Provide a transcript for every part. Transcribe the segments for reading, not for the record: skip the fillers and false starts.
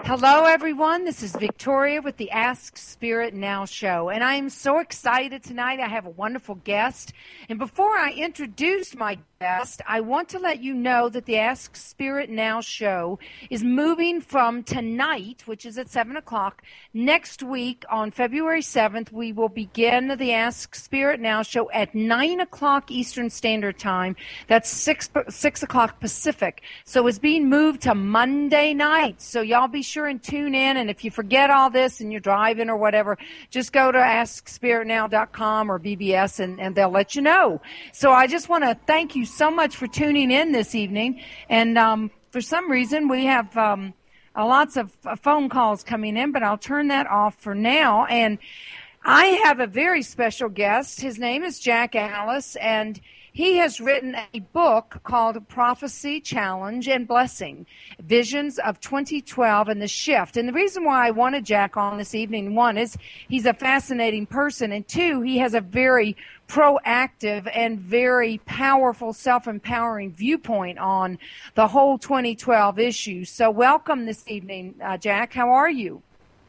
Hello, everyone. This is Victoria with the Ask Spirit Now show, and I am so excited tonight. I have a wonderful guest, and before I introduce my guest, I want to let you know that the Ask Spirit Now show is moving from tonight, which is at 7 o'clock. Next week, on February 7th, we will begin the Ask Spirit Now show at 9 o'clock Eastern Standard Time. That's 6 o'clock Pacific. So it's being moved to Monday night. So y'all be sure and tune in. And if you forget all this and you're driving or whatever, just go to AskSpiritNow.com or BBS and they'll let you know. So I just want to thank you so much for tuning in this evening. And for some reason, we have lots of phone calls coming in, but I'll turn that off for now. And I have a very special guest. His name is Jack Alice, and he has written a book called Prophecy, Challenge, and Blessing, Visions of 2012 and the Shift. And the reason why I wanted Jack on this evening, one, is he's a fascinating person, and two, he has a very proactive and very powerful, self-empowering viewpoint on the whole 2012 issue. So welcome this evening, Jack. How are you?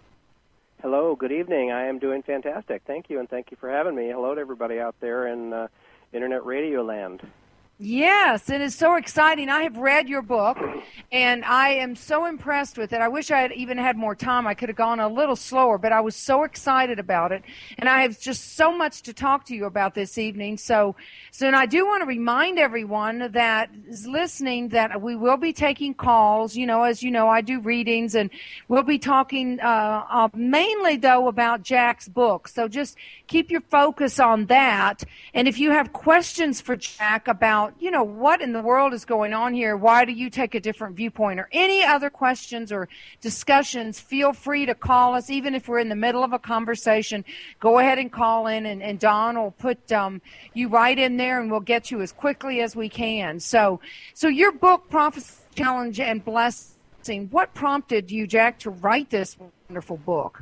Hello, good evening. I am doing fantastic. Thank you, and thank you for having me. Hello to everybody out there in Internet Radio Land. Yes, it is so exciting. I have read your book, and I am so impressed with it. I wish I had even had more time. I could have gone a little slower, but I was so excited about it, and I have just so much to talk to you about this evening. So and I do want to remind everyone that is listening that we will be taking calls. You know, as you know, I do readings, and we'll be talking mainly, though, about Jack's book. So just keep your focus on that, and if you have questions for Jack about, you know, what in the world is going on here? Why do you take a different viewpoint? Or any other questions or discussions, feel free to call us. Even if we're in the middle of a conversation, go ahead and call in, and Don will put you right in there, and we'll get you as quickly as we can. So your book, Prophecy, Challenge, and Blessing, what prompted you, Jack, to write this wonderful book?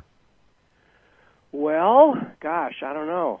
Well, gosh, I don't know.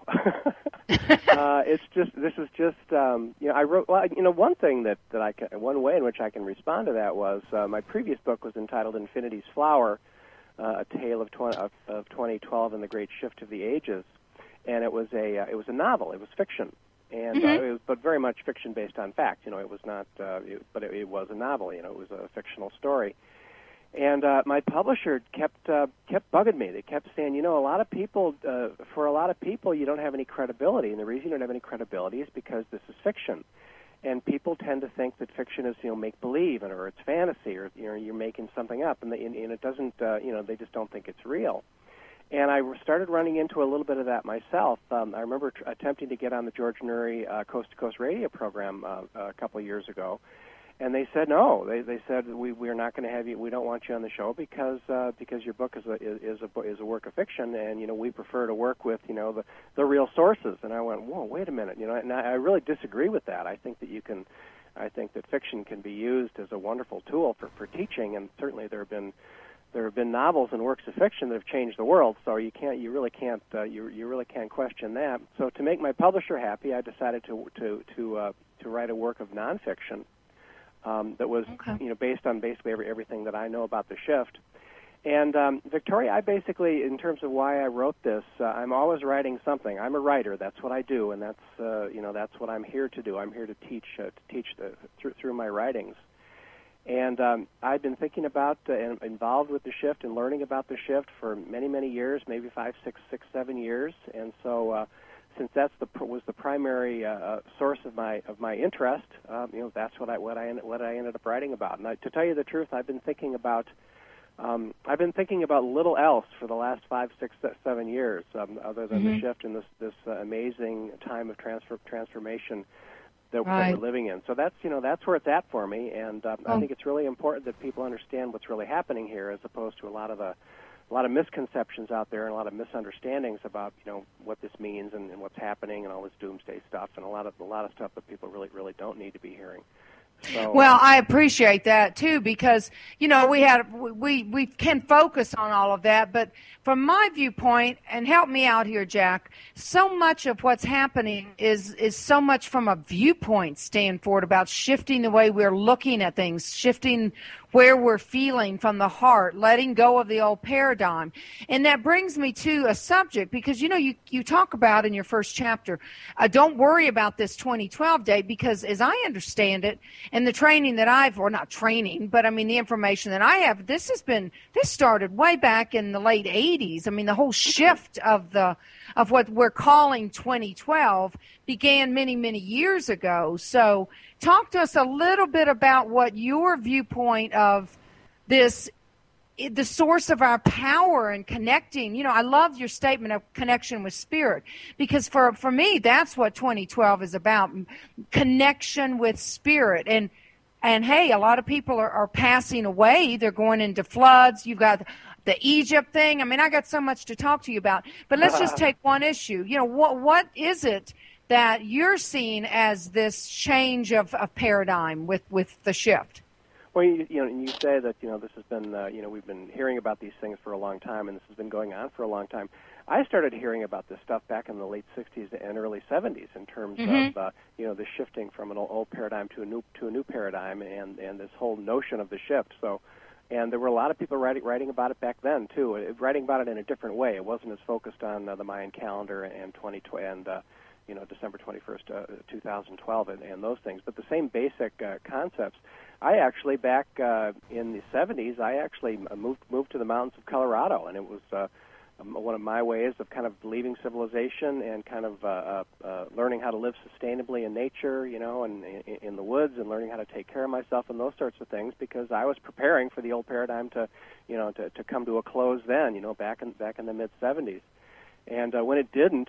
I wrote, well, you know, one thing one way in which I can respond to that was my previous book was entitled Infinity's Flower, a tale of 2012 and the Great Shift of the Ages, and it was a novel. It was fiction, and but very much fiction based on fact. You know, it was not, but it was a novel. You know, it was a fictional story. And my publisher kept bugging me. They kept saying, you know, for a lot of people, you don't have any credibility. And the reason you don't have any credibility is because this is fiction. And people tend to think that fiction is, you know, make-believe, or it's fantasy, or, you know, you're making something up. And it doesn't, you know, they just don't think it's real. And I started running into a little bit of that myself. I remember attempting to get on the George Noory Coast to Coast radio program a couple of years ago. And they said no. They said we're not going to have you. We don't want you on the show because your book is a work of fiction, and you know we prefer to work with, you know, the real sources. And I went, whoa, wait a minute, you know. And I really disagree with that. I think that fiction can be used as a wonderful tool for teaching, and certainly there have been novels and works of fiction that have changed the world. So you really can't question that. So to make my publisher happy, I decided to write a work of nonfiction. That was, you know, based on basically everything that I know about the shift. And Victoria, I basically, in terms of why I wrote this, I'm always writing something. I'm a writer. That's what I do, and that's that's what I'm here to do. I'm here to teach through my writings. And I've been thinking about and involved with the shift and learning about the shift for many, many years, maybe 5, 6, 7 years, and so. Since was the primary source of my interest, you know, that's what I ended up writing about. And to tell you the truth, I've been thinking about little else for the last 5, 6, 7 years, other than the shift and this amazing time of transformation that we're living in. So that's where it's at for me, and I think it's really important that people understand what's really happening here, as opposed to a lot of misconceptions out there and a lot of misunderstandings about, you know, what this means and what's happening and all this doomsday stuff, and a lot of stuff that people really don't need to be hearing. So, well, I appreciate that too, because, you know, we can focus on all of that, but from my viewpoint, and help me out here, Jack, so much of what's happening is so much from a viewpoint standpoint about shifting the way we're looking at things, shifting where we're feeling from the heart, letting go of the old paradigm. And that brings me to a subject, because, you talk about in your first chapter, don't worry about this 2012 date, because as I understand it, and the training that not training, but I mean the information that I have, this started way back in the late 80s. I mean, the whole shift of what we're calling 2012 began many, many years ago. So talk to us a little bit about what your viewpoint of this, the source of our power and connecting. I love your statement of connection with spirit, because for me, that's what 2012 is about, connection with spirit. And hey, a lot of people are passing away. They're going into floods. You've got the Egypt thing. I mean, I got so much to talk to you about. But let's just take one issue. What is it that you're seeing as this change of paradigm with the shift? Well, you say that this has been we've been hearing about these things for a long time, and this has been going on for a long time. I started hearing about this stuff back in the late 60s and early 70s in terms of the shifting from an old paradigm to a new paradigm, and this whole notion of the shift. So, and there were a lot of people writing about it back then too, writing about it in a different way. It wasn't as focused on the Mayan calendar and December 21st, 2012, and those things, but the same basic concepts. I actually, back in the 70s, I actually moved to the mountains of Colorado, and it was one of my ways of kind of leaving civilization and kind of learning how to live sustainably in nature, and in the woods, and learning how to take care of myself and those sorts of things, because I was preparing for the old paradigm to come to a close then, back in the mid 70s. And when it didn't,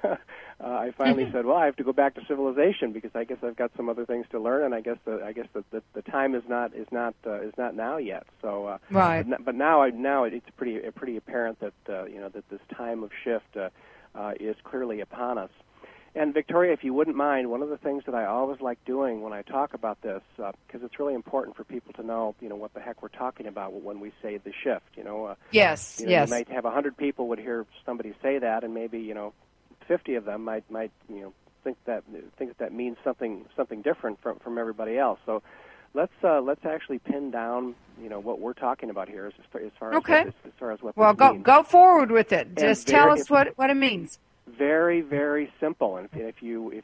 I finally said, "Well, I have to go back to civilization, because I guess I've got some other things to learn, and I guess the time is not now yet." So, right. But now it's pretty apparent that that this time of shift is clearly upon us. And Victoria, if you wouldn't mind, one of the things that I always like doing when I talk about this, because it's really important for people to know, what the heck we're talking about when we say the shift. Yes. You might have 100 people would hear somebody say that, and maybe 50 of them might think that means something different from everybody else. So let's actually pin down what we're talking about here as far as what. Well, this means. Go forward with it. Just tell us what it means. Very, very simple. And if you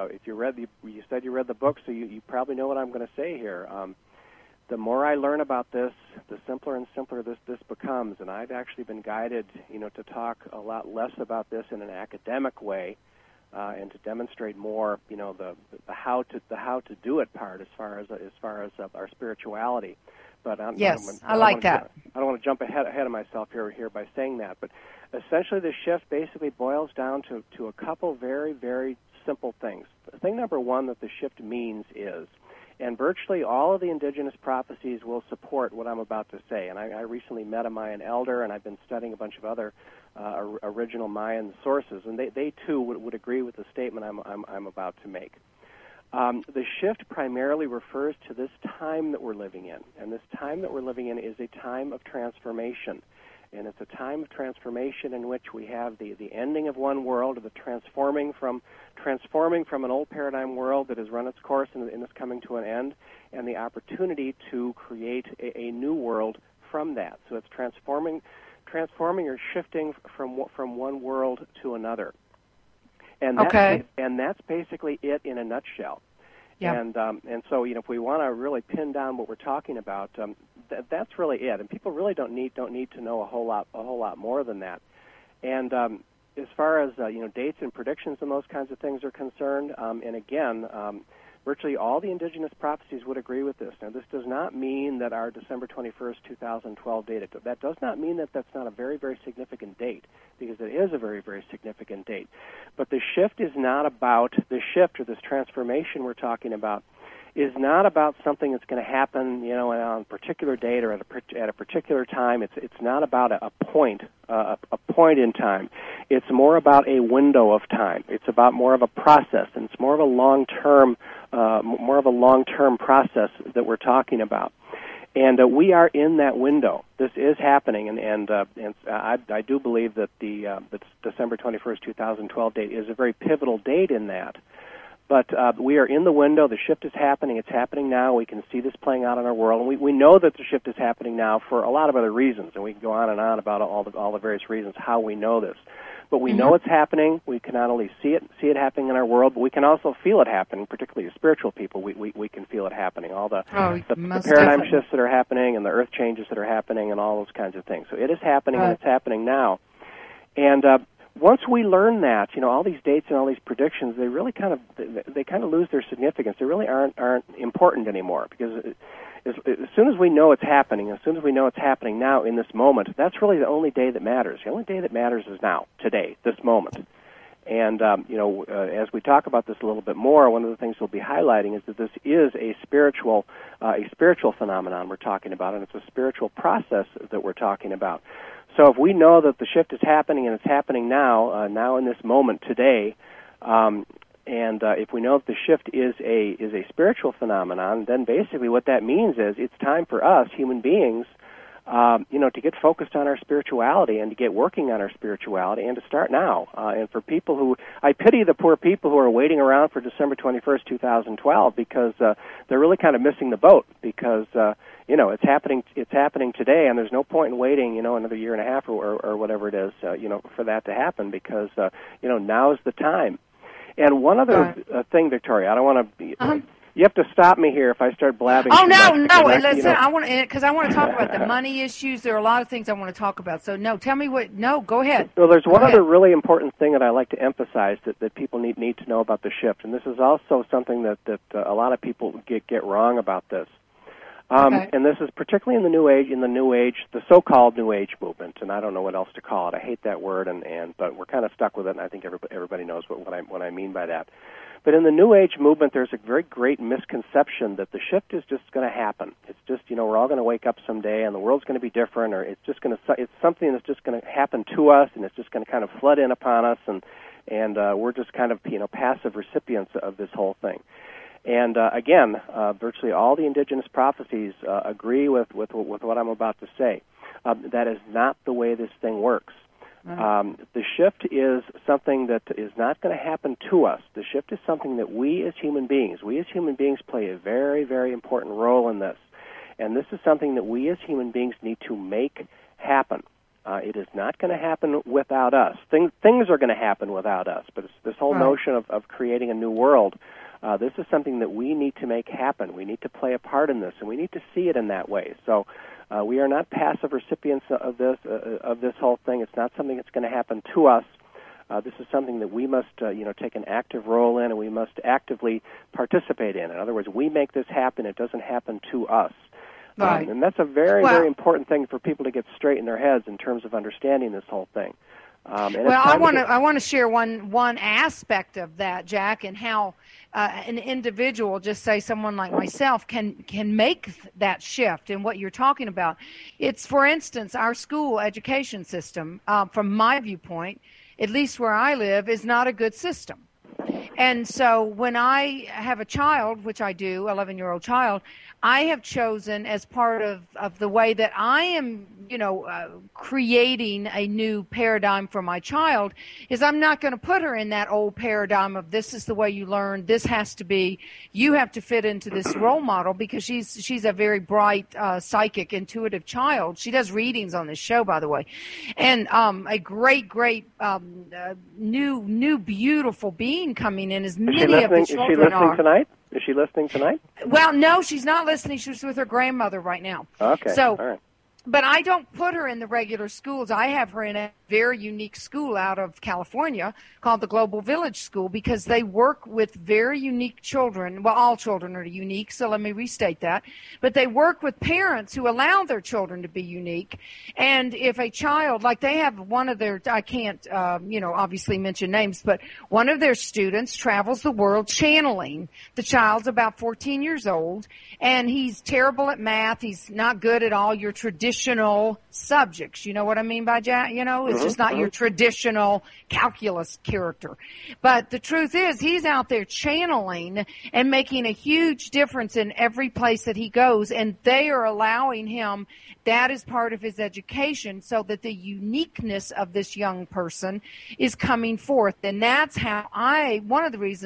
said you read the book, so you probably know what I'm going to say here. The more I learn about this, the simpler and simpler this becomes. And I've actually been guided, to talk a lot less about this in an academic way, and to demonstrate more, the how to do it part as far as our spirituality. But I like that. I don't want to jump ahead of myself here by saying that, but essentially the shift basically boils down to a couple very, very simple things. Thing number one that the shift means is, and virtually all of the indigenous prophecies will support what I'm about to say. And I recently met a Mayan elder, and I've been studying a bunch of other original Mayan sources, and they too would agree with the statement I'm about to make. The shift primarily refers to this time that we're living in, and this time that we're living in is a time of transformation. And it's a time of transformation in which we have the ending of one world, or the transforming from an old paradigm world that has run its course and is coming to an end, and the opportunity to create a new world from that. So it's transforming or shifting from one world to another. And that's basically it in a nutshell. Yeah. And so if we want to really pin down what we're talking about, that's really it. And people really don't need to know a whole lot more than that. And as far as dates and predictions and those kinds of things are concerned, and again, virtually all the indigenous prophecies would agree with this. Now, this does not mean that our December 21st, 2012 date, that does not mean that that's not a very, very significant date, because it is a very, very significant date. But the shift is not about, the shift or this transformation we're talking about is not about something that's going to happen, on a particular date or at a particular time. It's not about a point in time. It's more about a window of time. It's about more of a process, and it's more of a long-term process that we're talking about. And we are in that window. This is happening, and I do believe that the December 21st, 2012 date is a very pivotal date in that. But we are in the window. The shift is happening. It's happening now. We can see this playing out in our world. And we know that the shift is happening now for a lot of other reasons, and we can go on and on about all the various reasons how we know this. But we know it's happening. We can not only see it happening in our world, but we can also feel it happening, particularly as spiritual people. We can feel it happening. All the paradigm shifts that are happening and the earth changes that are happening and all those kinds of things. So it is happening, and it's happening now. And once we learn that, all these dates and all these predictions, they really kind of lose their significance. They really aren't important anymore, because as soon as we know it's happening, as soon as we know it's happening now in this moment, that's really the only day that matters. The only day that matters is now, today, this moment. And as we talk about this a little bit more, one of the things we'll be highlighting is that this is a spiritual phenomenon we're talking about, and it's a spiritual process that we're talking about. So if we know that the shift is happening and it's happening now, now in this moment, today, and if we know that the shift is a spiritual phenomenon, then basically what that means is it's time for us, human beings, to get focused on our spirituality and to get working on our spirituality and to start now. And for people who, I pity the poor people who are waiting around for December 21st, 2012, because they're really kind of missing the boat, because it's happening today, and there's no point in waiting, another year and a half or whatever it is, for that to happen, because now is the time. And one other thing, Victoria, I don't want to. You have to stop me here if I start blabbing. Oh no! Listen, I want to talk about the money issues. There are a lot of things I want to talk about. So no, tell me what. No, go ahead. Well, there's one other really important thing that I like to emphasize that people need to know about the shift, and this is also something that a lot of people get wrong about this. And this is particularly in the New Age, the so-called New Age movement, and I don't know what else to call it. I hate that word, but we're kind of stuck with it, and I think everybody knows what I mean by that. But in the New Age movement, there's a very great misconception that the shift is just going to happen. It's just, we're all going to wake up someday, and the world's going to be different, or it's something that's just going to happen to us, and it's just going to kind of flood in upon us, and we're just kind of passive recipients of this whole thing. And again, virtually all the indigenous prophecies agree with what I'm about to say. That is not the way this thing works. The shift is something that is not going to happen to us. The shift is something that we as human beings play a very, very important role in this. And this is something that we as human beings need to make happen. It is not going to happen without us. Things are going to happen without us, but it's this whole notion of creating a new world. This is something that we need to make happen. We need to play a part in this, and we need to see it in that way. So we are not passive recipients of this whole thing. It's not something that's going to happen to us. This is something that we must take an active role in, and we must actively participate in. In other words, we make this happen. It doesn't happen to us. Right. And that's a very, very important thing for people to get straight in their heads in terms of understanding this whole thing. I want to share one aspect of that, Jack, and how an individual, just say someone like myself, can make that shift. And what you're talking about, it's, for instance, our school education system, from my viewpoint, at least where I live, is not a good system. And so when I have a child, which I do, 11-year-old child, I have chosen as part of the way that I am, creating a new paradigm for my child, is I'm not going to put her in that old paradigm of this is the way you learn, this has to be, you have to fit into this role model, because she's a very bright, psychic, intuitive child. She does readings on this show, by the way. And a great, new, beautiful being coming in, as many of the children are. Is she listening tonight? Is she listening tonight? Well, no, she's not listening. She's with her grandmother right now. Okay. So, all right. But I don't put her in the regular schools. I have her in a very unique school out of California called the Global Village School, because they work with very unique children. Well, all children are unique, so let me restate that. But they work with parents who allow their children to be unique. And if a child, like they have one of their, I can't, obviously mention names, but one of their students travels the world channeling. The child's about 14 years old, and he's terrible at math. He's not good at all your traditional subjects. You know what I mean by that? It's just not your traditional calculus character. But the truth is, he's out there channeling and making a huge difference in every place that he goes, and they are allowing him, that is part of his education, so that the uniqueness of this young person is coming forth. And that's how one of the reasons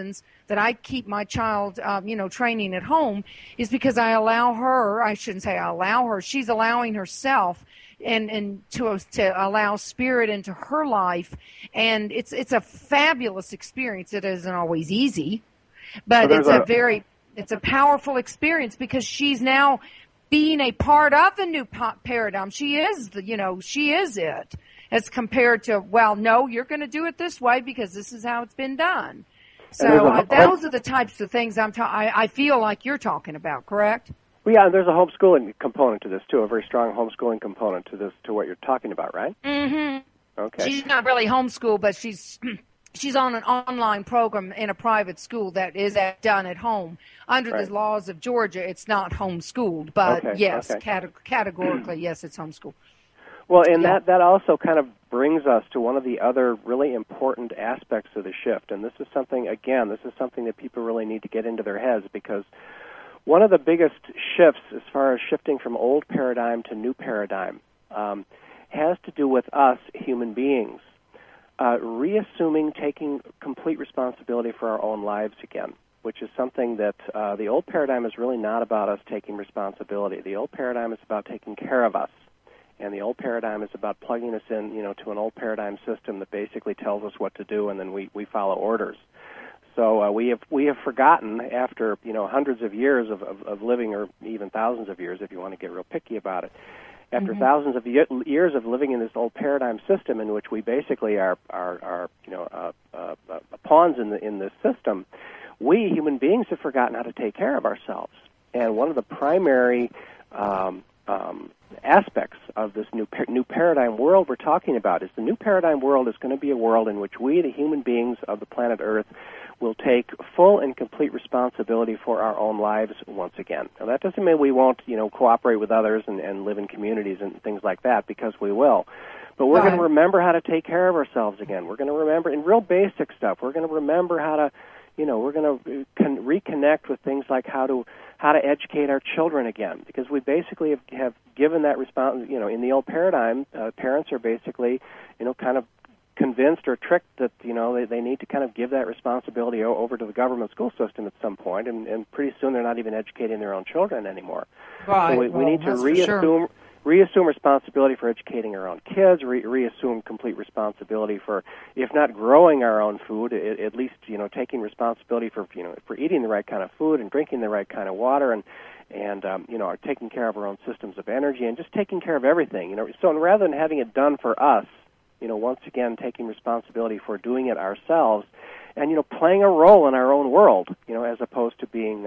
that I keep my child, training at home is because I allow her, I shouldn't say I allow her, she's allowing herself and to allow spirit into her life. And it's a fabulous experience. It isn't always easy, but it's a powerful experience because she's now being a part of the new paradigm. She is it, as compared to, well, no, you're going to do it this way because this is how it's been done. So those are the types of things I feel like you're talking about, correct? Well, yeah, there's a homeschooling component to this too, a very strong homeschooling component to this, to what you're talking about, right? Mm-hmm. Okay. She's not really homeschooled, but she's on an online program in a private school that is done at home. Under the laws of Georgia, it's not homeschooled, but yes, categorically, yes, it's homeschooled. Well, and that also kind of brings us to one of the other really important aspects of the shift, and this is something that people really need to get into their heads, because one of the biggest shifts as far as shifting from old paradigm to new paradigm has to do with us, human beings, reassuming taking complete responsibility for our own lives again, which is something that the old paradigm is really not about us taking responsibility. The old paradigm is about taking care of us. And the old paradigm is about plugging us in, to an old paradigm system that basically tells us what to do, and then we follow orders. So we have forgotten, after hundreds of years of living, or even thousands of years, if you want to get real picky about it. After thousands of years of living in this old paradigm system, in which we basically are pawns in this system, we human beings have forgotten how to take care of ourselves. And one of the primary aspects of this new paradigm world we're talking about is the new paradigm world is going to be a world in which we, the human beings of the planet Earth, will take full and complete responsibility for our own lives once again. Now, that doesn't mean we won't, cooperate with others and live in communities and things like that, because we will. But we're going to remember how to take care of ourselves again. We're going to remember, in real basic stuff, we're going to remember how to, we're going to reconnect with things like how to educate our children again, because we basically have given that response. In the old paradigm, parents are basically, kind of convinced or tricked that they need to kind of give that responsibility over to the government school system at some point, and pretty soon they're not even educating their own children anymore. Right. So we need to reassume responsibility for educating our own kids, reassume complete responsibility for, if not growing our own food, at least taking responsibility for for eating the right kind of food and drinking the right kind of water, and taking care of our own systems of energy, and just taking care of everything. So rather than having it done for us, once again taking responsibility for doing it ourselves, and playing a role in our own world, as opposed to being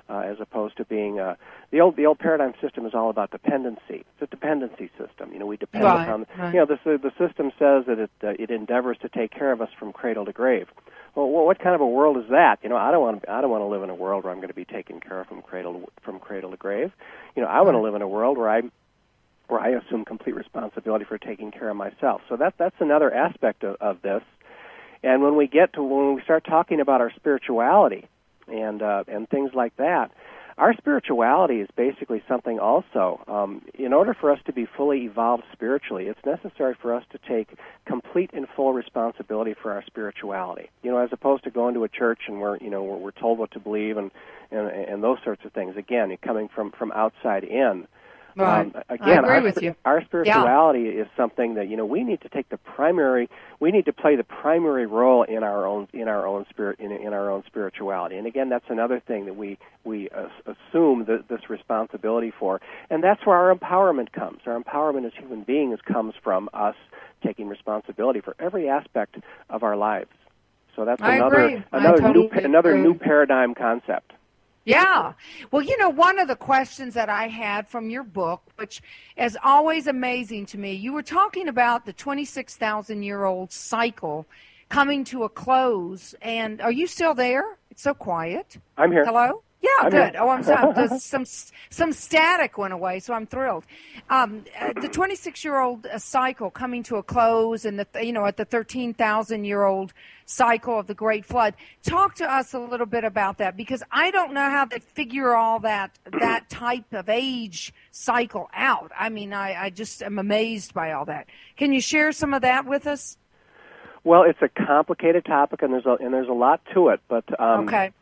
the old paradigm system is all about dependency. It's a dependency system. We depend upon the system says that it endeavors to take care of us from cradle to grave. Well, what kind of a world is that? I don't want to live in a world where I'm going to be taken care of from cradle to grave. I want to live in a world where I assume complete responsibility for taking care of myself. So that's another aspect of this. And when we start talking about our spirituality and things like that, our spirituality is basically something also. In order for us to be fully evolved spiritually, it's necessary for us to take complete and full responsibility for our spirituality. As opposed to going to a church and we're told what to believe and those sorts of things. Again, coming from outside in. Right. Again, I agree with you. Our spirituality is something that we need to take we need to play the primary role in our own spirituality. And again, that's another thing that we assume this responsibility for, and that's where our empowerment comes. Our empowerment as human beings comes from us taking responsibility for every aspect of our lives. So that's another new paradigm concept. Yeah. Well, one of the questions that I had from your book, which is always amazing to me, you were talking about the 26,000-year-old cycle coming to a close. And are you still there? It's so quiet. I'm here. Hello? Yeah, I'm good. here. Oh, I'm sorry. Some static went away, so I'm thrilled. The 26-year-old cycle coming to a close, and at the 13,000-year-old cycle of the Great Flood. Talk to us a little bit about that, because I don't know how they figure all that type of age cycle out. I mean, I just am amazed by all that. Can you share some of that with us? Well, it's a complicated topic, and there's a lot to it. But okay.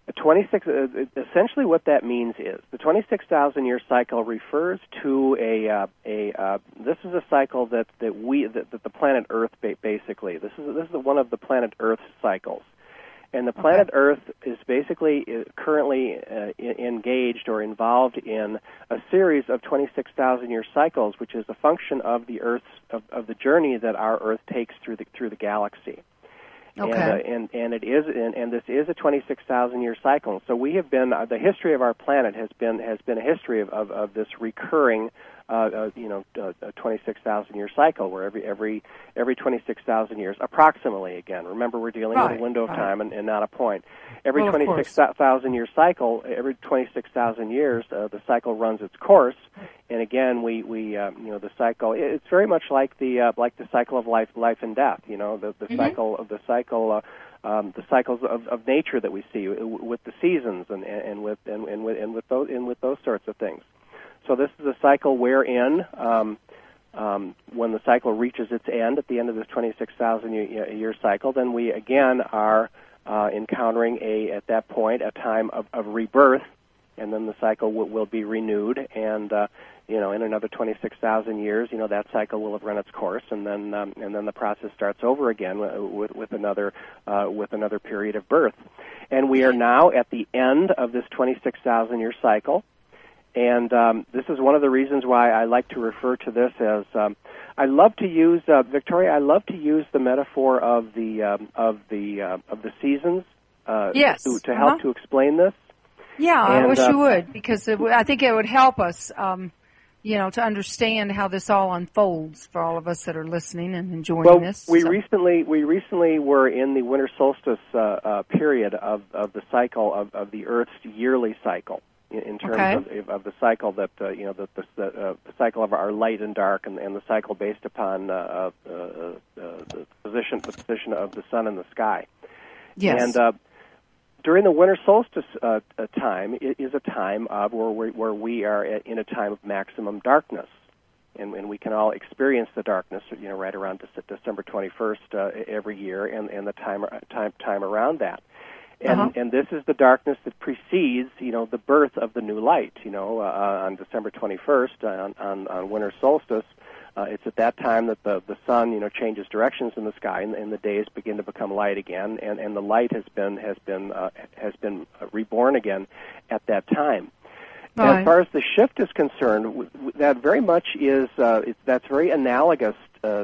Essentially what that means is the 26,000-year cycle refers to this is a cycle that the planet Earth basically, this is one of the planet Earth's cycles. And the planet Earth is basically currently engaged or involved in a series of 26,000-year cycles, which is a function of the Earth's of the journey that our Earth takes through the galaxy. Okay. And this is a 26,000-year cycle. So we have been the history of our planet has been a history of this recurring 26,000-year cycle, where every 26,000 years, approximately. Again, remember we're dealing with a window of time and not a point. Every 26,000-year cycle, every 26,000 years, the cycle runs its course. And again, the cycle. It's very much like the cycle of life and death. The cycles of nature that we see with the seasons and with those sorts of things. So this is a cycle wherein, when the cycle reaches its end at the end of this 26,000-year cycle, then we again are encountering at that point a time of rebirth, and then the cycle will be renewed, and in another 26,000 years, that cycle will have run its course, and then the process starts over again with another period of birth, and we are now at the end of this 26,000-year cycle. And this is one of the reasons why I like to refer to this as I love to use Victoria. I love to use the metaphor of the seasons to help to explain this. Yeah, I wish you would, because I think it would help us, to understand how this all unfolds for all of us that are listening and enjoying this. We recently were in the winter solstice period of the cycle of the Earth's yearly cycle. In terms of the cycle that the cycle of our light and dark, and the cycle based upon the position of the sun in the sky. Yes. And during the winter solstice time, it is a time of where we are in a time of maximum darkness, and we can all experience the darkness, right around December 21st every year, and the time around that. And this is the darkness that precedes, the birth of the new light. On December 21st, on winter solstice, it's at that time that the sun, changes directions in the sky, and the days begin to become light again, and the light has been reborn again at that time. Right. And as far as the shift is concerned, that very much is that's very analogous to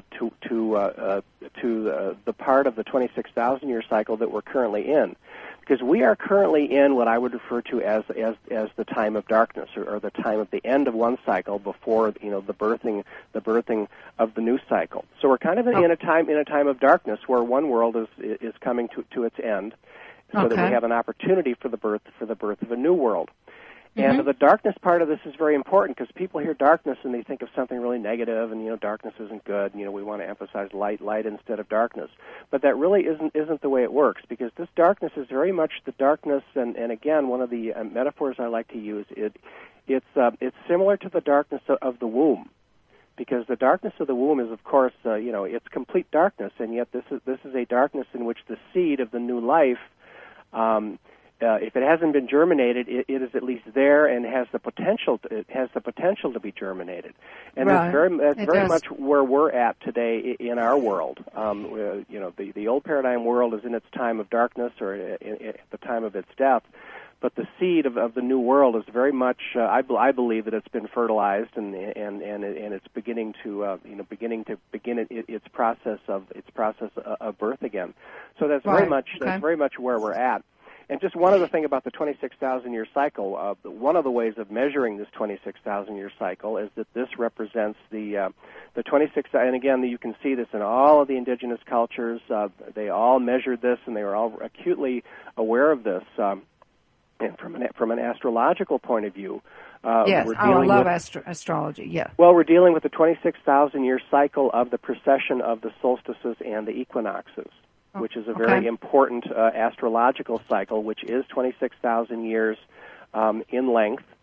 the part of the 26,000-year cycle that we're currently in, because we are currently in what I would refer to as the time of darkness, or the time of the end of one cycle before the birthing of the new cycle. So we're kind of in a time of darkness where one world is coming to its end, so that we have an opportunity for the birth of a new world. And the darkness part of this is very important, because people hear darkness and they think of something really negative, and darkness isn't good. We want to emphasize light instead of darkness. But that really isn't the way it works, because this darkness is very much the darkness. And again, one of the metaphors I like to use it's similar to the darkness of the womb, because the darkness of the womb is, of course, it's complete darkness, and yet this is a darkness in which the seed of the new life. If it hasn't been germinated, it is at least there and has the potential. It has the potential to be germinated, and that's very much where we're at today in our world. The old paradigm world is in its time of darkness, or at the time of its death. But the seed of the new world is very much. I believe that it's been fertilized, and it's beginning to begin its process of birth again. So that's very much where we're at. And just one other thing about the 26,000-year cycle, one of the ways of measuring this 26,000-year cycle is that this represents the 26, and again, you can see this in all of the indigenous cultures. They all measured this, and they were all acutely aware of this. And from an astrological point of view, yes, I love astrology, yeah. Well, we're dealing with the 26,000-year cycle of the precession of the solstices and the equinoxes, which is a very important astrological cycle, which is 26,000 years in length.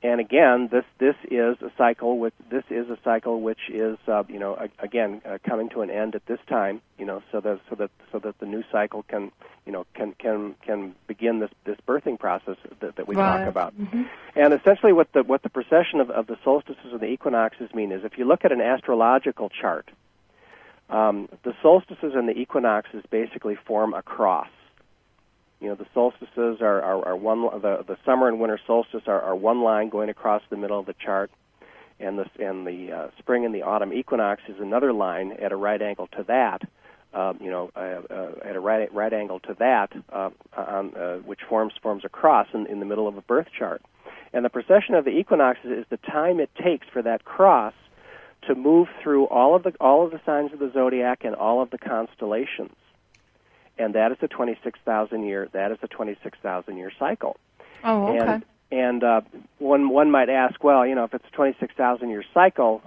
And again, this is a cycle which is again coming to an end at this time. So that the new cycle can begin this birthing process that we talk about. Mm-hmm. And essentially, what the precession of the solstices and the equinoxes mean is, if you look at an astrological chart, the solstices and the equinoxes basically form a cross. The solstices are one. The summer and winter solstice are one line going across the middle of the chart, and the spring and the autumn equinox is another line at a right angle to that. At a right angle to that, which forms a cross in the middle of a birth chart. And the precession of the equinoxes is the time it takes for that cross to move through all of the signs of the zodiac and all of the constellations. And that is a 26,000 year. That is a 26,000 year cycle. Oh, okay. And one might ask, well, if it's a 26,000 year cycle,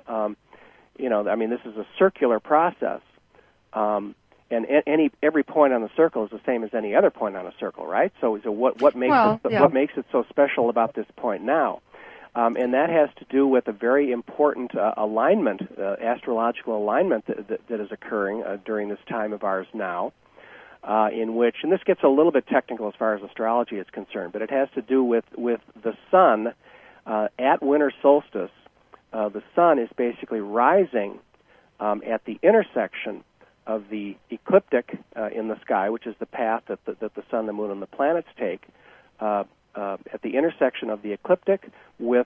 this is a circular process, and every point on the circle is the same as any other point on a circle, right? So what makes it so special about this point now? And that has to do with a very important alignment, astrological alignment that is occurring during this time of ours now. In which, and this gets a little bit technical as far as astrology is concerned, but it has to do with the sun at winter solstice. The sun is basically rising at the intersection of the ecliptic in the sky, which is the path that the sun, the moon, and the planets take, at the intersection of the ecliptic with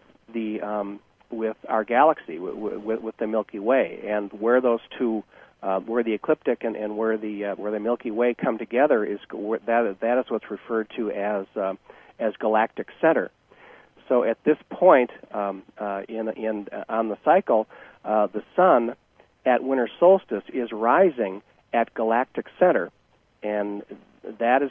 our galaxy, with the Milky Way, and where those two. Where the ecliptic and where the Milky Way come together is that is what's referred to as galactic center. So at this point on the cycle, the sun at winter solstice is rising at galactic center, and that is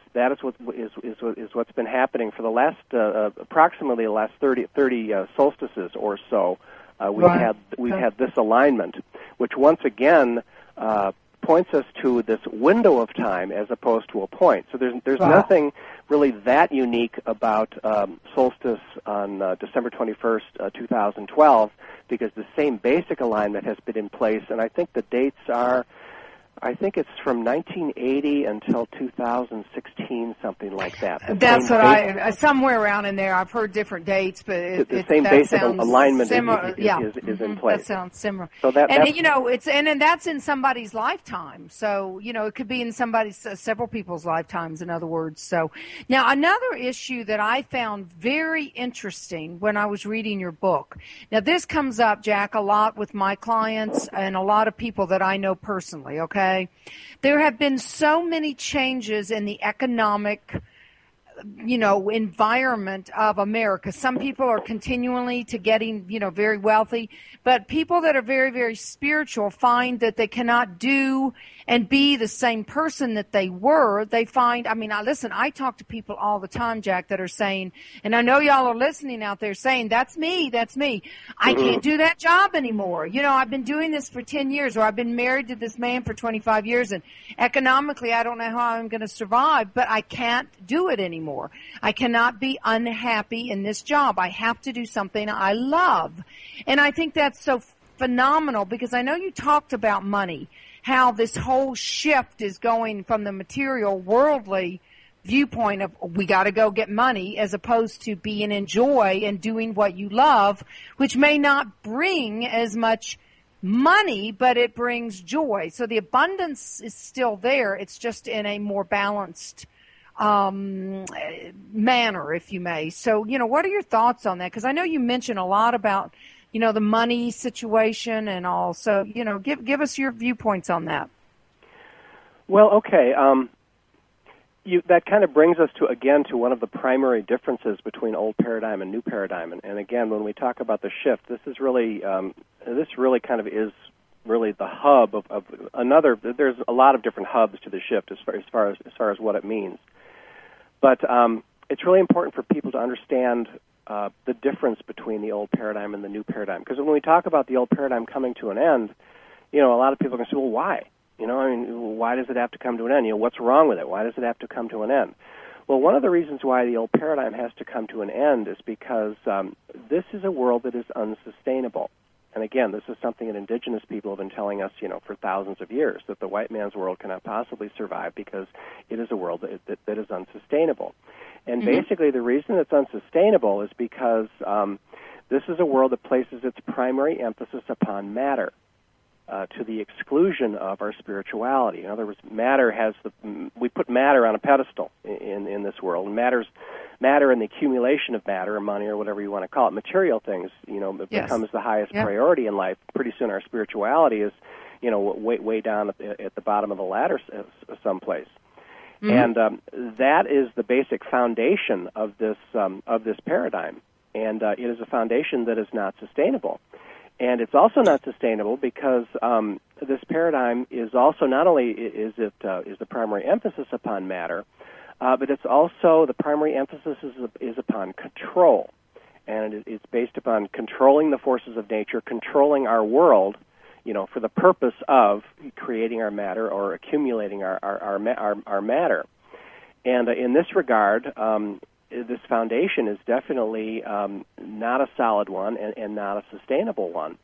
what's been happening for the last approximately the last 30 solstices or so. We've had this alignment, which once again points us to this window of time as opposed to a point. So there's nothing really that unique about solstice on December 21st, 2012, because the same basic alignment has been in place, and I think the dates are, it's from 1980 until 2016, something like that. That's what somewhere around in there. I've heard different dates, but the same basic alignment is in place. That sounds similar. So and that's in somebody's lifetime. So it could be in several people's lifetimes. In other words. So now another issue that I found very interesting when I was reading your book. Now this comes up, Jack, a lot with my clients and a lot of people that I know personally. Okay. There have been so many changes in the economic, environment of America. Some people are continually getting, very wealthy, but people that are very, very spiritual find that they cannot do and be the same person that they were. They find, I talk to people all the time, Jack, that are saying, and I know y'all are listening out there saying, that's me. I can't do that job anymore. I've been doing this for 10 years, or I've been married to this man for 25 years, and economically I don't know how I'm going to survive, but I can't do it anymore. I cannot be unhappy in this job. I have to do something I love. And I think that's so phenomenal, because I know you talked about money, how this whole shift is going from the material, worldly viewpoint of we got to go get money, as opposed to being in joy and doing what you love, which may not bring as much money, but it brings joy. So the abundance is still there. It's just in a more balanced manner, if you may. So, what are your thoughts on that? Because I know you mentioned a lot about, the money situation and all. So, give us your viewpoints on that. Well, okay. That kind of brings us to one of the primary differences between old paradigm and new paradigm. And again, when we talk about the shift, this really kind of is really the hub of another. There's a lot of different hubs to the shift as far as what it means. But it's really important for people to understand the difference between the old paradigm and the new paradigm. Because when we talk about the old paradigm coming to an end, a lot of people are going to say, well, why? Why does it have to come to an end? What's wrong with it? Why does it have to come to an end? Well, one of the reasons why the old paradigm has to come to an end is because this is a world that is unsustainable. And again, this is something that indigenous people have been telling us, for thousands of years, that the white man's world cannot possibly survive because it is a world that is unsustainable. And basically the reason it's unsustainable is because this is a world that places its primary emphasis upon matter, to the exclusion of our spirituality. In other words, we put matter on a pedestal in this world. And matter and the accumulation of matter or money or whatever you want to call it, material things, becomes the highest priority in life. Pretty soon our spirituality is, way down at the bottom of the ladder someplace. And that is the basic foundation of this paradigm. And it is a foundation that is not sustainable. And it's also not sustainable because this paradigm is also not only is the primary emphasis upon matter, but it's also the primary emphasis is upon control, and it's based upon controlling the forces of nature, controlling our world, for the purpose of creating our matter or accumulating our matter. And in this regard, this foundation is definitely not a solid one and not a sustainable one.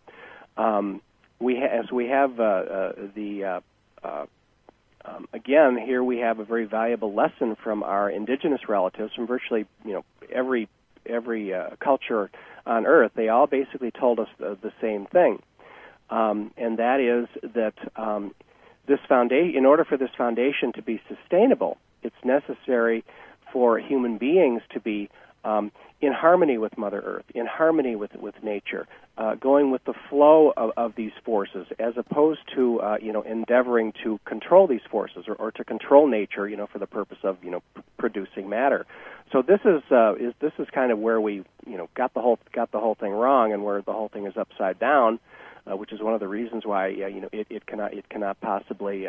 Again, here we have a very valuable lesson from our indigenous relatives from virtually every culture on Earth. They all basically told us the same thing, and that is that this foundation, in order for this foundation to be sustainable, it's necessary for human beings to be in harmony with Mother Earth, in harmony with nature, going with the flow of these forces, as opposed to endeavoring to control these forces or to control nature, for the purpose of producing matter. So this is kind of where we got the whole thing wrong, and where the whole thing is upside down, which is one of the reasons why it cannot possibly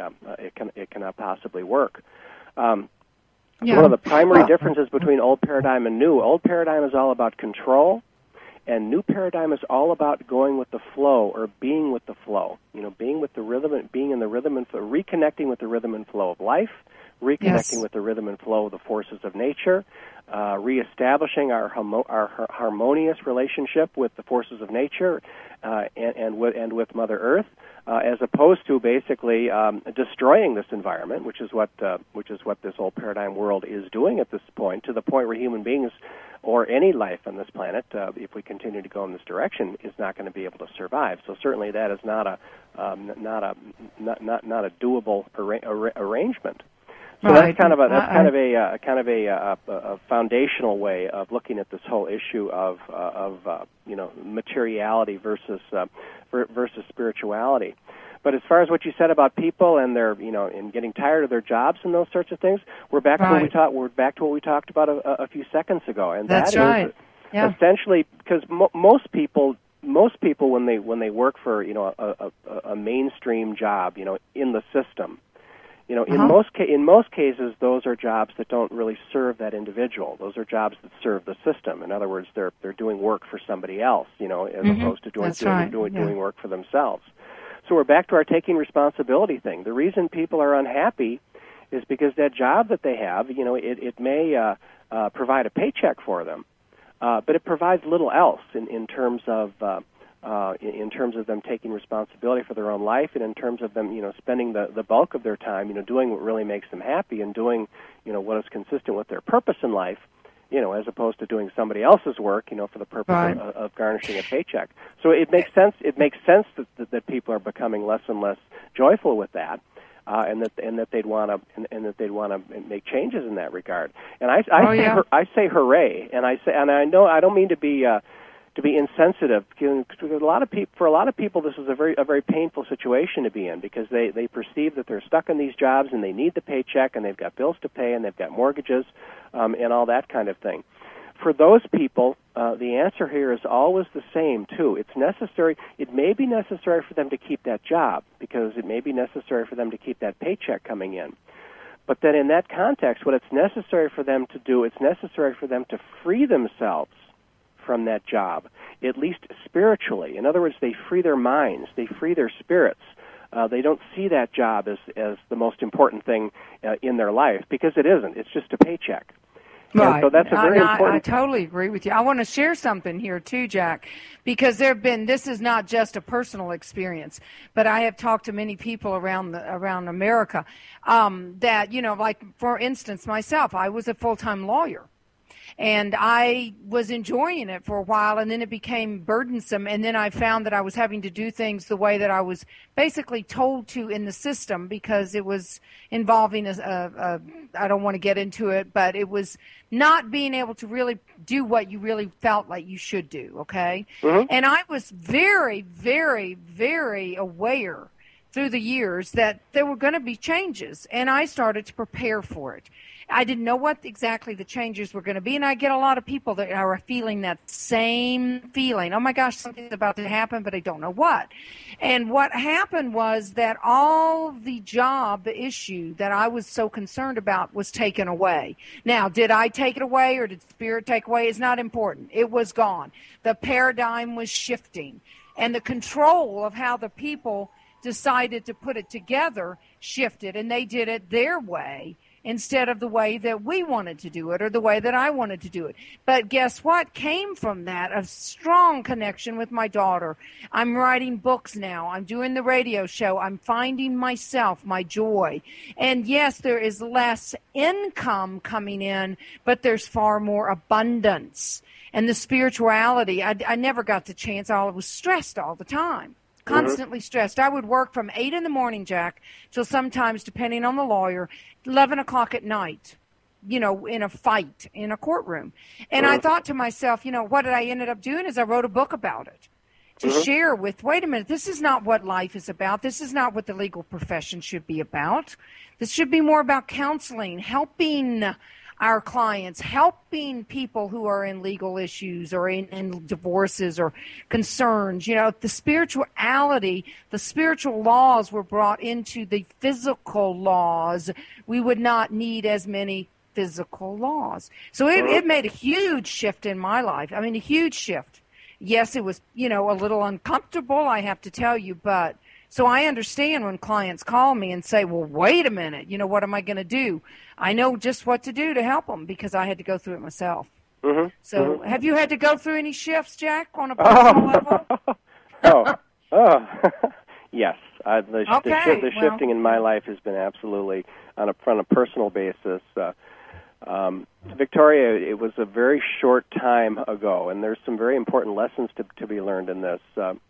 work. One of the primary differences between old paradigm and new. Old paradigm is all about control, and new paradigm is all about going with the flow, or being with the flow. Being with the rhythm, being in the rhythm and flow, reconnecting with the rhythm and flow of life, reconnecting with the rhythm and flow of the forces of nature, reestablishing our harmonious relationship with the forces of nature and with Mother Earth. As opposed to basically destroying this environment, which is what this old paradigm world is doing at this point, to the point where human beings or any life on this planet, if we continue to go in this direction, is not going to be able to survive. So certainly that is not a doable arrangement. So that's kind of a foundational way of looking at this whole issue of materiality versus spirituality. But as far as what you said about people and their and getting tired of their jobs and those sorts of things, we're back to what we talked about a few seconds ago, and that's right. Essentially because most people when they work for a mainstream job in the system. In most cases, those are jobs that don't really serve that individual. Those are jobs that serve the system. In other words, they're doing work for somebody else, as opposed to doing work for themselves. So we're back to our taking responsibility thing. The reason people are unhappy is because that job that they have, it may provide a paycheck for them, but it provides little else in terms of them taking responsibility for their own life, and in terms of them, spending the bulk of their time, doing what really makes them happy, and doing, what is consistent with their purpose in life, as opposed to doing somebody else's work, for the purpose of garnishing a paycheck. So it makes sense. It makes sense that people are becoming less and less joyful with that, and that they'd want to make changes in that regard. And I say hooray, and I know I don't mean to be insensitive, because for a lot of people this is a very painful situation to be in, because they perceive that they're stuck in these jobs and they need the paycheck, and they've got bills to pay, and they've got mortgages and all that kind of thing. For those people, the answer here is always the same too. It's necessary. It may be necessary for them to keep that job, because it may be necessary for them to keep that paycheck coming in. But then in that context, what it's necessary for them to do, it's necessary for them to free themselves from that job, at least spiritually. In other words, they free their minds, they free their spirits they don't see that job as the most important thing in their life, because it isn't. It's just a paycheck. Right. And so that's a very important. I totally agree with you. I want to share something here too, Jack, because this is not just a personal experience, but I have talked to many people around America that, like for instance, myself, I was a full-time lawyer. And I was enjoying it for a while, and then it became burdensome. And then I found that I was having to do things the way that I was basically told to in the system, because it was involving I don't want to get into it, but it was not being able to really do what you really felt like you should do, okay? Mm-hmm. And I was very, very, very aware through the years that there were going to be changes, and I started to prepare for it. I didn't know what exactly the changes were going to be, and I get a lot of people that are feeling that same feeling. Oh, my gosh, something's about to happen, but I don't know what. And what happened was that all the job issue that I was so concerned about was taken away. Now, did I take it away or did Spirit take away? It's not important. It was gone. The paradigm was shifting, and the control of how the people decided to put it together shifted, and they did it their way instead of the way that we wanted to do it or the way that I wanted to do it. But guess what came from that? A strong connection with my daughter. I'm writing books now. I'm doing the radio show. I'm finding myself, my joy. And yes, there is less income coming in, but there's far more abundance. And the spirituality, I never got the chance. I was stressed all the time. Constantly stressed. I would work from 8 in the morning, Jack, till sometimes, depending on the lawyer, 11 o'clock at night, in a fight in a courtroom. And I thought to myself, what I ended up doing is I wrote a book about it to share with, wait a minute, this is not what life is about. This is not what the legal profession should be about. This should be more about counseling, helping our clients, helping people who are in legal issues or in divorces or concerns. The spirituality, the spiritual laws were brought into the physical laws. We would not need as many physical laws. So it made a huge shift in my life. I mean, a huge shift. Yes, it was, a little uncomfortable, I have to tell you, but so I understand when clients call me and say, well, wait a minute, what am I going to do? I know just what to do to help them because I had to go through it myself. So have you had to go through any shifts, Jack, on a personal level? Yes. The shifting in my life has been absolutely on a personal basis. Victoria, it was a very short time ago, and there's some very important lessons to be learned in this.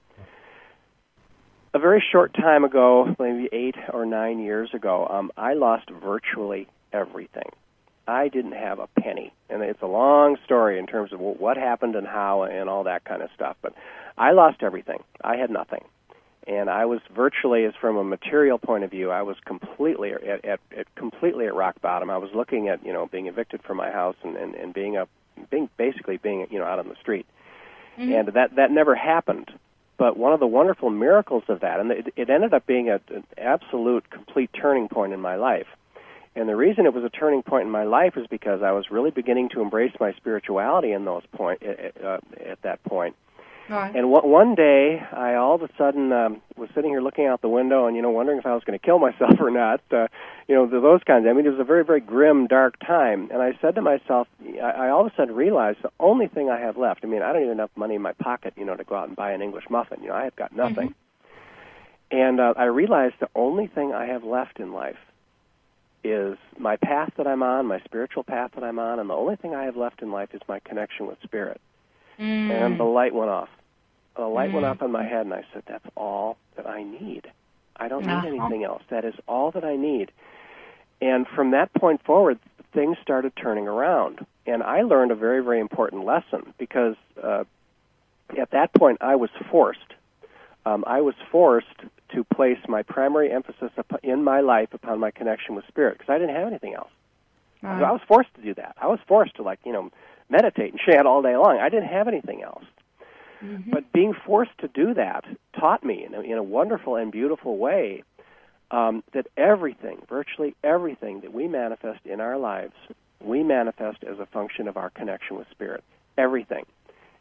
A very short time ago, maybe 8 or 9 years ago, I lost virtually everything. I didn't have a penny. And it's a long story in terms of what happened and how and all that kind of stuff. But I lost everything. I had nothing. And I was virtually, as from a material point of view, I was completely at rock bottom. I was looking at, being evicted from my house and being basically being out on the street. And that never happened. But one of the wonderful miracles of that, and it ended up being an absolute, complete turning point in my life. And the reason it was a turning point in my life is because I was really beginning to embrace my spirituality at that point. Right. And one day, I all of a sudden was sitting here looking out the window and, wondering if I was going to kill myself or not. Those kinds. I mean, it was a very, very grim, dark time. And I said to myself, I all of a sudden realized the only thing I have left, I don't even have enough money in my pocket, to go out and buy an English muffin. I have got nothing. And I realized the only thing I have left in life is my path that I'm on, my spiritual path that I'm on, and the only thing I have left in life is my connection with Spirit. And the light went off. The light went off in my head, and I said, that's all that I need. I don't need anything else. That is all that I need. And from that point forward, things started turning around. And I learned a very, very important lesson because at that point I was forced. I was forced to place my primary emphasis in my life upon my connection with Spirit because I didn't have anything else. Right. So I was forced to do that. I was forced to, meditate and chant all day long. I didn't have anything else. But being forced to do that taught me in a wonderful and beautiful way that everything, virtually everything that we manifest in our lives, we manifest as a function of our connection with Spirit. Everything.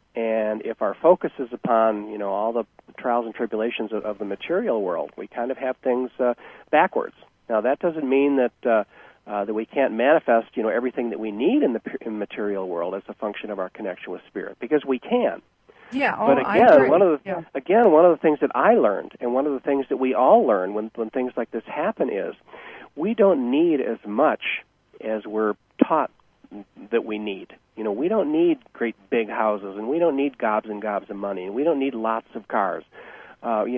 And if our focus is upon, all the trials and tribulations of the material world, we kind of have things backwards. Now, that doesn't mean that we can't manifest, everything that we need in the material world as a function of our connection with Spirit, because we can. Yeah, but again, I agree. one of the things that I learned, and one of the things that we all learn when things like this happen, is we don't need as much as we're taught that we need. We don't need great big houses, and we don't need gobs and gobs of money, and we don't need lots of cars. We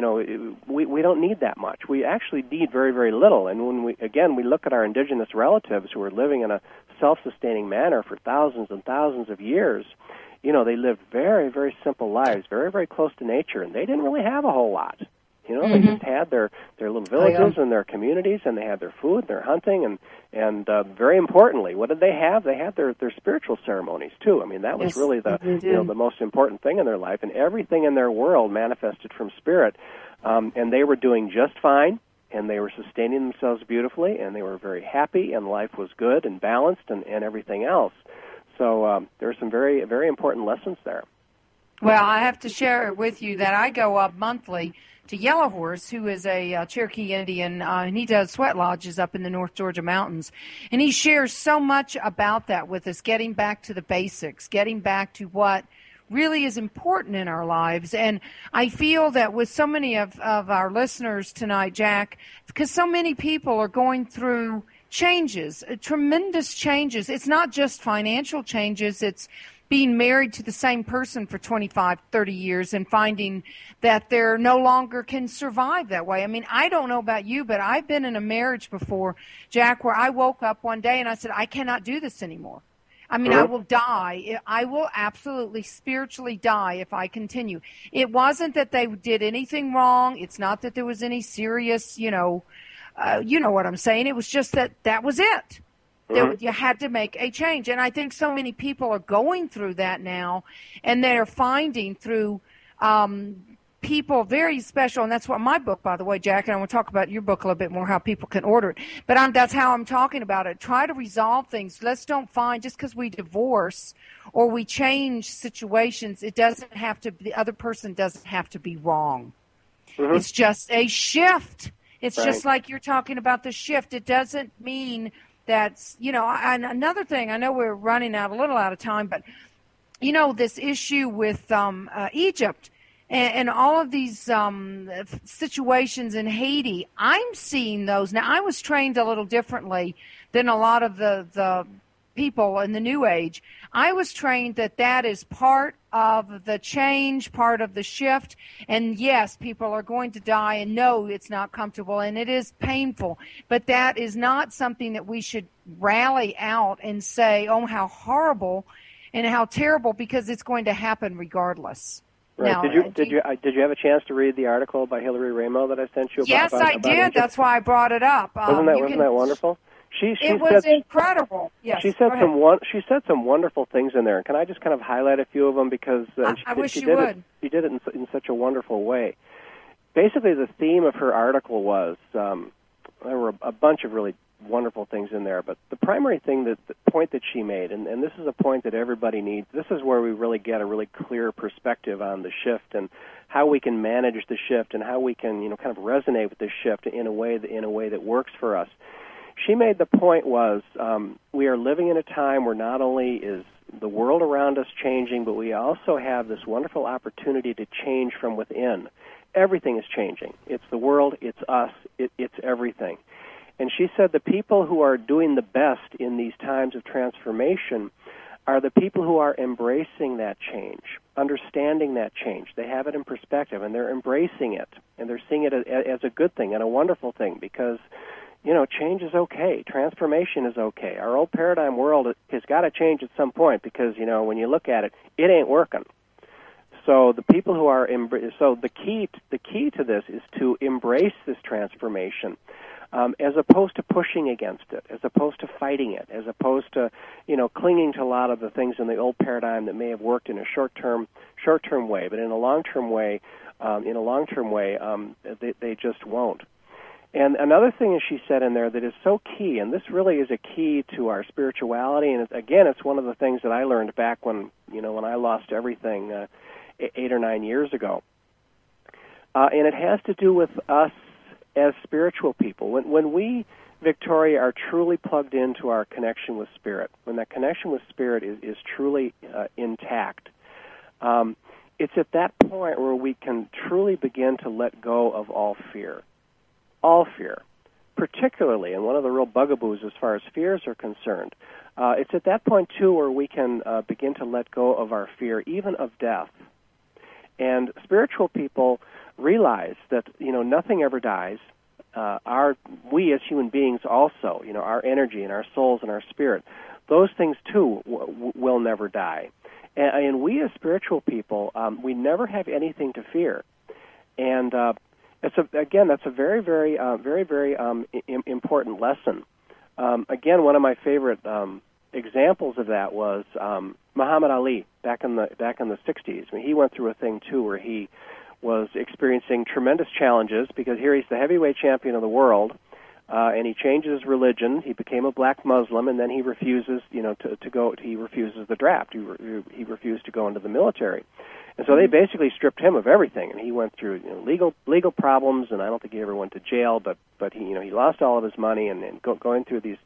don't need that much. We actually need very, very little. And when we look at our indigenous relatives who are living in a self-sustaining manner for thousands and thousands of years, they lived very, very simple lives, very, very close to nature, and they didn't really have a whole lot. They just had their little villages and their communities, and they had their food, their hunting, and very importantly, what did they have? They had their spiritual ceremonies too. I mean, that was really the most important thing in their life, and everything in their world manifested from Spirit, and they were doing just fine, and they were sustaining themselves beautifully, and they were very happy, and life was good and balanced, and everything else. So there are some very, very important lessons there. Well, I have to share with you that I go up monthly to Yellow Horse, who is a Cherokee Indian, and he does sweat lodges up in the North Georgia mountains. And he shares so much about that with us, getting back to the basics, getting back to what really is important in our lives. And I feel that with so many of our listeners tonight, Jack, because so many people are going through changes, tremendous changes. It's not just financial changes, it's being married to the same person for 25, 30 years and finding that they're no longer can survive that way. I mean, I don't know about you, but I've been in a marriage before, Jack, where I woke up one day and I said, I cannot do this anymore. I mean, I will die. I will absolutely spiritually die if I continue. It wasn't that they did anything wrong. It's not that there was any serious, you know what I'm saying. It was just that was it. You had to make a change. And I think so many people are going through that now, and they're finding through people very special. And that's what my book, by the way, Jack, and I want to talk about your book a little bit more, how people can order it. But that's how I'm talking about it. Try to resolve things. Let's don't find just because we divorce or we change situations, it doesn't have to, the other person doesn't have to be wrong. It's just a shift. It's just like you're talking about the shift. It doesn't mean that's, and another thing, I know we're running a little out of time, but, this issue with Egypt and all of these situations in Haiti, I'm seeing those. Now, I was trained a little differently than a lot of the people in the New Age. I was trained that is part of the change, part of the shift. And yes, people are going to die, and no, it's not comfortable and it is painful. But that is not something that we should rally out and say, oh, how horrible and how terrible, because it's going to happen regardless. Right. Now, did you have a chance to read the article by Hillary Rameau that I sent you? Yes, I did. Egypt? That's why I brought it up. Wasn't that wonderful? It was incredible. Yes, she said some wonderful things in there. Can I just kind of highlight a few of them, because I wish you would. She did it in such a wonderful way. Basically, the theme of her article was there were a bunch of really wonderful things in there, but the primary thing, the point that she made, and this is a point that everybody needs. This is where we really get a really clear perspective on the shift and how we can manage the shift and how we can kind of resonate with the shift in a way that works for us. She made the point was we are living in a time where not only is the world around us changing, but we also have this wonderful opportunity to change from within. Everything is changing. It's the world, it's us, it's everything. And she said the people who are doing the best in these times of transformation are the people who are embracing that change, understanding that change. They have it in perspective, and they're embracing it, and they're seeing it as a good thing and a wonderful thing, because change is okay. Transformation is okay. Our old paradigm world has got to change at some point, because, when you look at it, it ain't working. So the people who are the key to this is to embrace this transformation, as opposed to pushing against it, as opposed to fighting it, as opposed to clinging to a lot of the things in the old paradigm that may have worked in a short-term way, but in a long-term way, they just won't. And another thing that she said in there that is so key, and this really is a key to our spirituality, and again, it's one of the things that I learned back when I lost everything 8 or 9 years ago. And it has to do with us as spiritual people. When we, Victoria, are truly plugged into our connection with Spirit, when that connection with Spirit is truly intact, it's at that point where we can truly begin to let go of all fear. All fear, particularly, and one of the real bugaboos as far as fears are concerned, it's at that point, too, where we can begin to let go of our fear, even of death. And spiritual people realize that, nothing ever dies. We as human beings also, our energy and our souls and our spirit, those things, too, will never die. And we as spiritual people, we never have anything to fear. And that's a very, very, very, very important lesson. Again, one of my favorite examples of that was Muhammad Ali back in the 60s. I mean, he went through a thing too where he was experiencing tremendous challenges because here he's the heavyweight champion of the world, and he changes his religion. He became a black Muslim, and then he refuses, to go. He refuses the draft. He refused to go into the military. And so they basically stripped him of everything, and he went through legal problems, and I don't think he ever went to jail, but he lost all of his money and going through these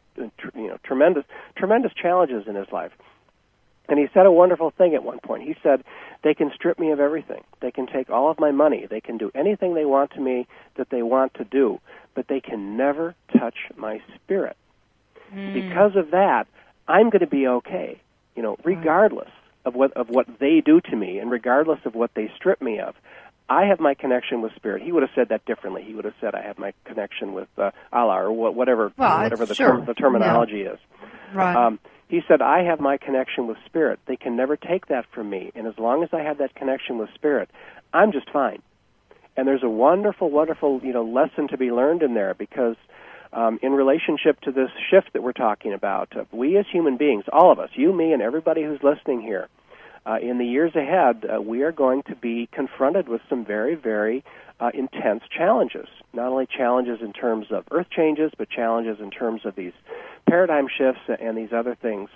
tremendous challenges in his life. And he said a wonderful thing at one point. He said, "They can strip me of everything. They can take all of my money. They can do anything they want to me that they want to do, but they can never touch my spirit. Because of that, I'm going to be okay, regardless of what they do to me, and regardless of what they strip me of. I have my connection with Spirit." He would have said that differently. He would have said, "I have my connection with Allah," or whatever the terminology is. Right. He said, "I have my connection with Spirit. They can never take that from me, and as long as I have that connection with Spirit, I'm just fine." And there's a wonderful, wonderful, lesson to be learned in there because in relationship to this shift that we're talking about, we as human beings, all of us, you, me, and everybody who's listening here, in the years ahead, we are going to be confronted with some very, very intense challenges. Not only challenges in terms of earth changes, but challenges in terms of these paradigm shifts and these other things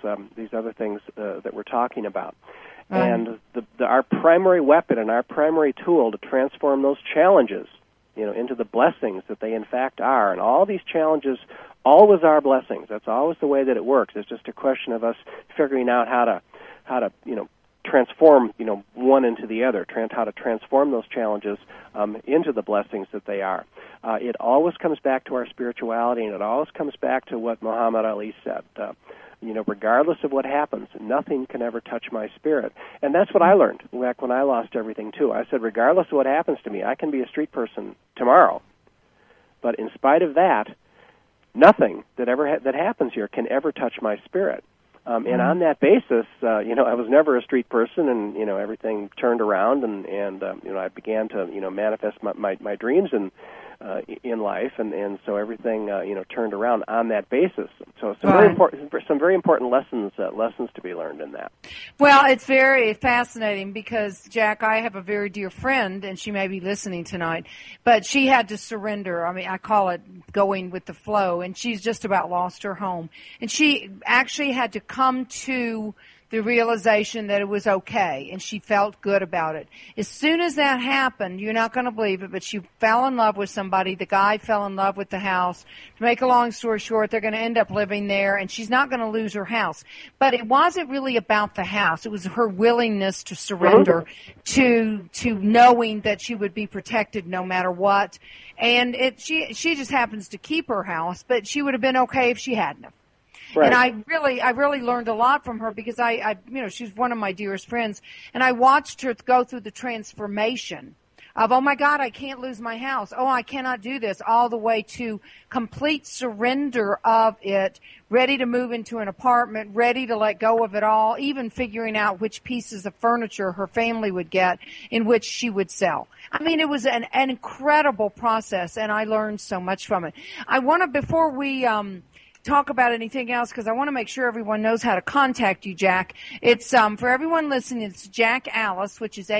that we're talking about. And our primary weapon and our primary tool to transform those challenges, into the blessings that they in fact are, and all these challenges always are blessings. That's always the way that it works. It's just a question of us figuring out how to transform, one into the other, how to transform those challenges into the blessings that they are. It always comes back to our spirituality, and it always comes back to what Muhammad Ali said. Regardless of what happens, nothing can ever touch my spirit. And that's what I learned back when I lost everything, too. I said, regardless of what happens to me, I can be a street person tomorrow. But in spite of that, nothing that happens here can ever touch my spirit. And on that basis, I was never a street person, and everything turned around, and I began to manifest my dreams in life, and so everything turned around on that basis. So some very important lessons to be learned in that. Well, it's very fascinating because, Jack, I have a very dear friend, and she may be listening tonight, but she had to surrender. I mean, I call it going with the flow, and she's just about lost her home. And she actually had to come to the realization that it was okay, and she felt good about it. As soon as that happened, you're not going to believe it, but she fell in love with somebody. The guy fell in love with the house. To make a long story short, they're going to end up living there, and she's not going to lose her house. But it wasn't really about the house. It was her willingness to surrender to knowing that she would be protected no matter what. And she just happens to keep her house, but she would have been okay if she hadn't. Right. And I really learned a lot from her because she's one of my dearest friends, and I watched her go through the transformation of, oh my God, I can't lose my house. Oh, I cannot do this, all the way to complete surrender of it, ready to move into an apartment, ready to let go of it all, even figuring out which pieces of furniture her family would get in which she would sell. I mean, it was an incredible process, and I learned so much from it. I want to, before we talk about anything else, because I want to make sure everyone knows how to contact you, Jack. It's for everyone listening, it's Jack Alice, which is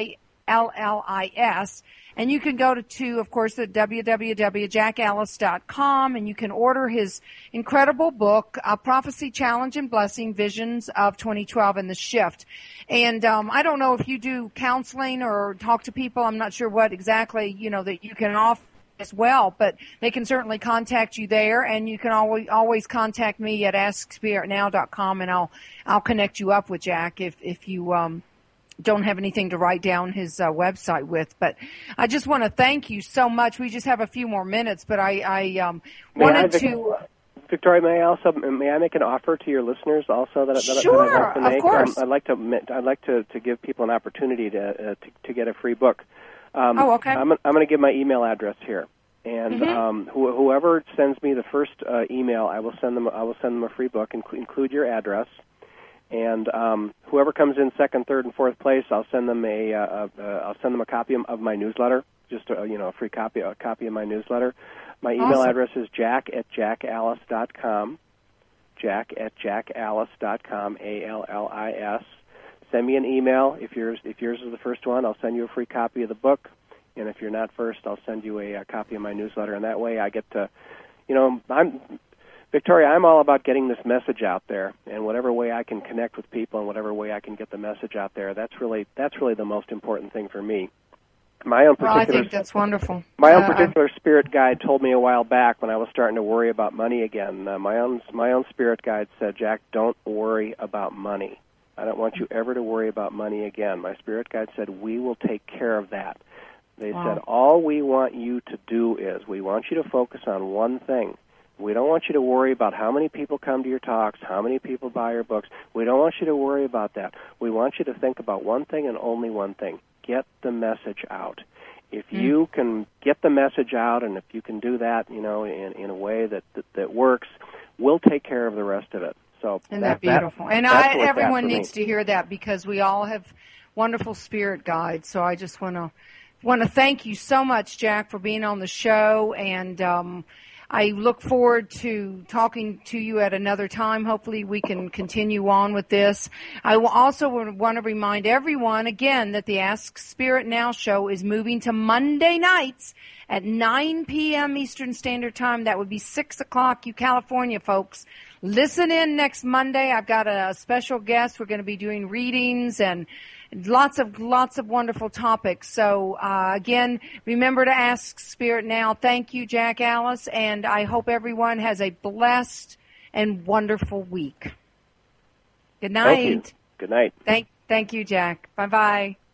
ALLIS. And you can go of course, the www.jackallis.com, and you can order his incredible book, Prophecy, Challenge, and Blessing, Visions of 2012 and the Shift. And I don't know if you do counseling or talk to people. I'm not sure what exactly, that you can offer as well, but they can certainly contact you there, and you can always contact me at AskSpiritNow.com, and I'll connect you up with Jack if you don't have anything to write down his website with. But I just want to thank you so much. We just have a few more minutes, but I wanted to... Victoria, may I make an offer to your listeners also that Sure, I'd like to make? Of course. I'd like to give people an opportunity to get a free book. Okay. I'm going to give my email address here, and whoever sends me the first email, I will send them a free book. Include your address. And whoever comes in second, third, and fourth place, I'll send them a copy of my newsletter, just a free copy of my newsletter. My email address is jack@jackallis.com, jack@jackallis.com, ALLIS. Send me an email if yours is the first one. I'll send you a free copy of the book, and if you're not first, I'll send you a copy of my newsletter. And that way, I get to, Victoria, I'm all about getting this message out there, and whatever way I can connect with people and whatever way I can get the message out there, that's really the most important thing for me. I think that's wonderful. My own particular spirit guide told me a while back when I was starting to worry about money again. My own spirit guide said, "Jack, don't worry about money. I don't want you ever to worry about money again." My spirit guide said, "We will take care of that." They said, "All we want you to do is we want you to focus on one thing. We don't want you to worry about how many people come to your talks, how many people buy your books. We don't want you to worry about that. We want you to think about one thing and only one thing. Get the message out. If you can get the message out, and if you can do that, in a way that works, we'll take care of the rest of it." So isn't that beautiful? Everyone needs to hear that, because we all have wonderful spirit guides. So I just want to thank you so much, Jack, for being on the show, and I look forward to talking to you at another time. Hopefully we can continue on with this. I will also want to remind everyone again that the Ask Spirit Now show is moving to Monday nights at 9 p.m. Eastern Standard Time. That would be 6 o'clock, you California folks. Listen in next Monday. I've got a special guest. We're going to be doing readings and lots of wonderful topics. So, again, remember to ask Spirit Now. Thank you, Jack Allis, and I hope everyone has a blessed and wonderful week. Good night. Thank you. Good night. Thank you, Jack. Bye-bye.